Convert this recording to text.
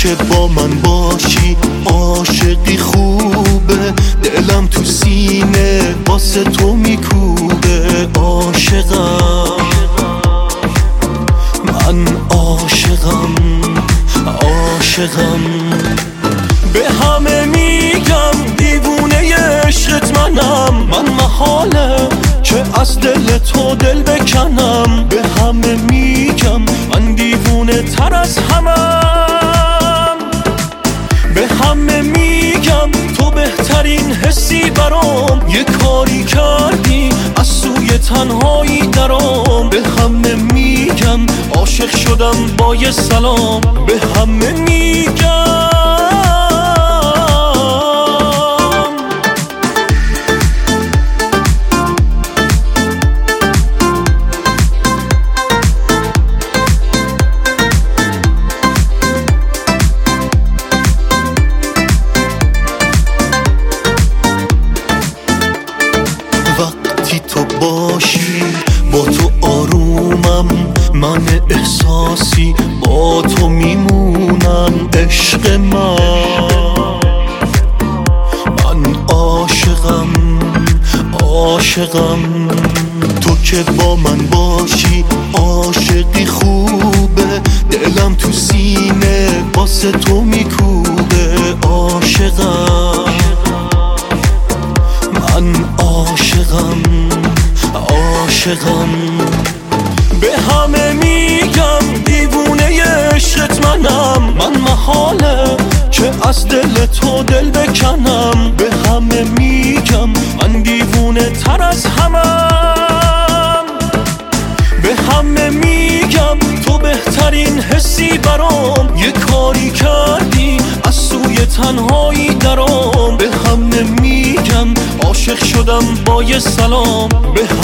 که با من باشی عاشقی خوبه، دلم تو سینه واسه تو میکوبه. عاشقم من، عاشقم عاشقم. به همه میگم دیوونه عشقت منم، من محاله که از دل تو دل بکنم. به همه میگم من دیوونه تر از همم، به همه میگم تو بهترین حسی برام. یه کاری کردی از سوی تنهایی درام. به همه میگم عاشق شدم با یه سلام. به همه میگم وقتی تو باشی با تو آرومم، من احساسی با تو میمونم. عشق من عاشقم عاشقم. تو که با من باشی عاشقی خوبه، دلم تو سینه واسه تو میکوبه. عاشقم من، عاشقم عاشقم. به همه میگم دیوونه عشقت منم، من محاله که از دل تو دل بکنم. به همه میگم من دیوونه تر از همم، به همه میگم تو بهترین حسی برام. یه کاری کردی از سوی تنهایی درام. به همه میگم عاشق شدم با یه سلام. به